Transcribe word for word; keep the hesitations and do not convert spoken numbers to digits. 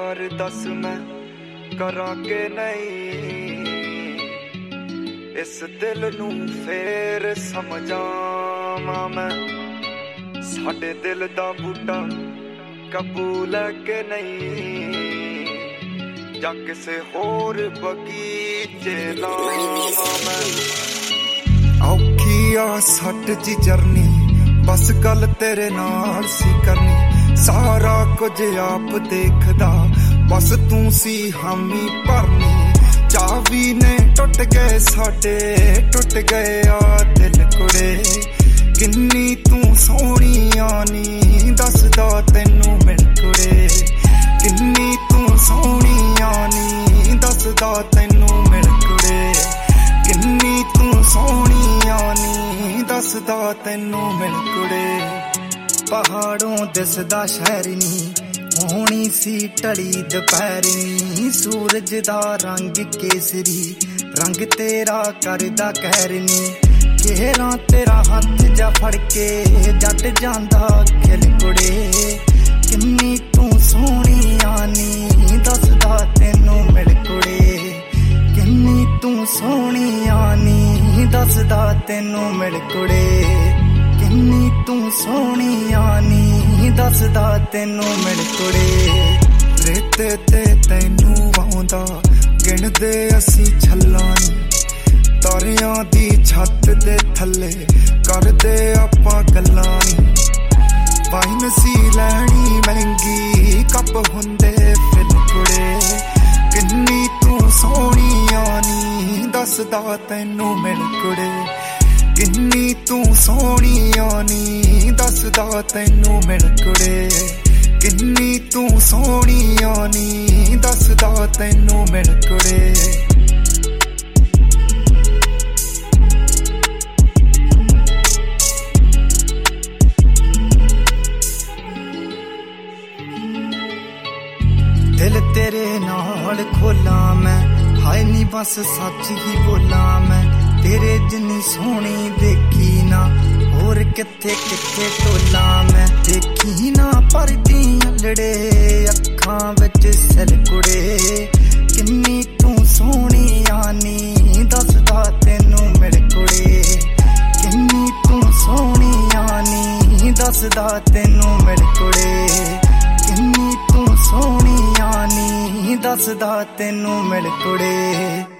प्यार दस मैं करा के नहीं, इस दिल नू फेर समझावां मैं। साडे दिल दा बूटा कबूल है के नहीं, जां किसे होर बगीचे लावां मैं। औखी आ सट जी जरनी, बस गल तेरे नाल सी करनी। सारा कुछ आप देखदा, बस तू सी हामी भरनी। चावी ने टुट गए साडे, टुट गए आ दिल कुड़े। किन्नी तू सोहनी आनी, दसदा तैनू मिल कुड़े। किन्नी तू सोहनी आनी, दसदा तैनू मिल कुड़े। किन्नी तू सोहनी आनी, दसदा तैनू मिल कुड़े। पहाड़ों दिसदा शहर नी, होनी सी टली दुपहरी। सूरज दा रंग केसरी, रंग तेरा करदा कहरनी। घेरा तेरा हथ जा फड़ के जट जांदा खिल कुड़े। किन्नी तू सोहनी आनी, दसदा तैनू मिल कुड़े। किन्नी तू सोहनी आनी, दसदा तैनू मिल कुड़े। किन्नी तू सोहनी आनी, दसदा तैनू मिल कुड़े। रेते ते तैनू आउंदा, गिणदे असी छल्लां नी। तारियां दी छत दे थल्ले करदे आपां गल्लां नी। वाइन सी लैनी महंगी, कप हुंदे फिर कुड़े। किन्नी तू सोहनी आनी, दसदा तैनू मिल कुड़े। किन्नी तू सोहनी आनी, दसदा तैनू मिल कुड़े। किन्नी तू सोहनी आनी, दसदा तैनू मिल कुड़े। दिल तेरे नाल खोला मैं, हाय नी बस सच ही बोला मैं। तेरे जिन्नी सोहनी देखी ना, होर किथे किथे टोला मैं। देखी ना परदी अलड़े, अखां विच सिल कुड़े। किन्नी तू सोहनी आनी, दसदा तैनू मिल कुड़े। किन्नी तू सोहनी आनी, दसदा तैनू मिल कुड़े। किन्नी तू सोहनी आनी, दसदा तैनू मिल कुड़े।